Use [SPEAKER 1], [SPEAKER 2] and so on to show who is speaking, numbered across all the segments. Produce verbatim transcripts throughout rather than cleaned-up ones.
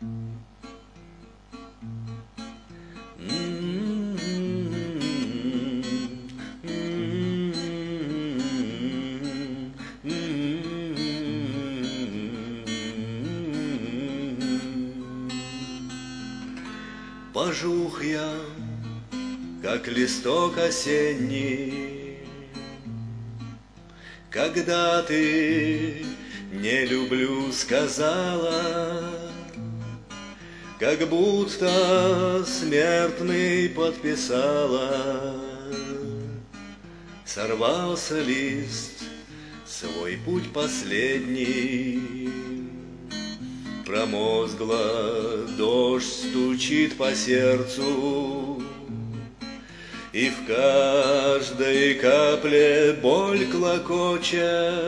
[SPEAKER 1] Пожух я, как листок осенний, когда ты «не люблю» сказала, как будто смертный подписала. Сорвался лист, свой путь последний, промозгло, дождь стучит по сердцу, и в каждой капле боль клокочет,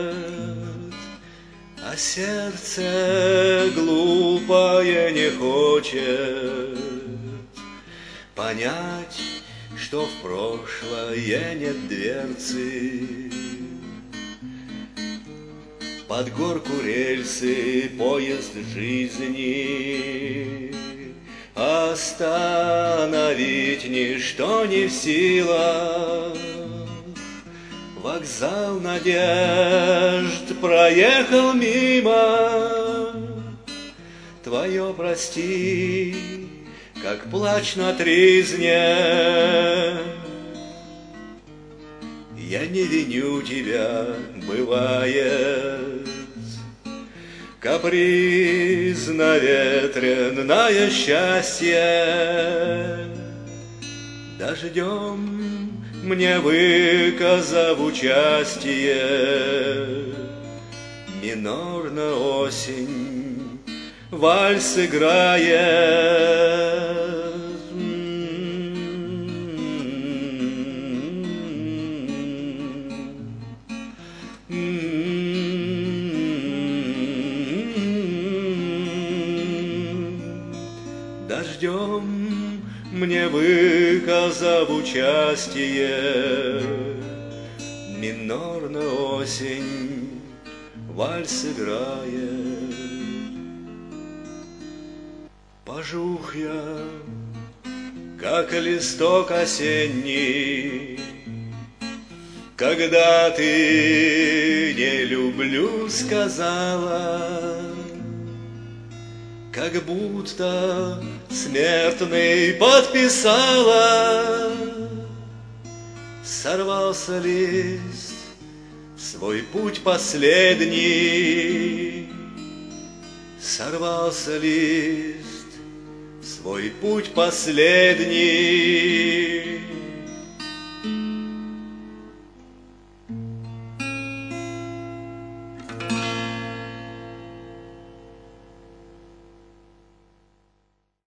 [SPEAKER 1] а сердце глупое не хочет понять, что в прошлое нет дверцы. Под горку рельсы поезд жизни остановить ничто не в силах. Вокзал надежд проехал мимо. Твое прости, как плач на тризне. Я не виню тебя, бывает, капризно ветренное счастье. Дождем мне выказав участие, минорно осень вальс играет. Дождем мне выказав участие, минорно осень вальс играет. Пожух я, как листок осенний, когда ты «не люблю» сказала, как будто смертный подписала. Сорвался лист, свой путь последний. Сорвался лист, свой путь последний.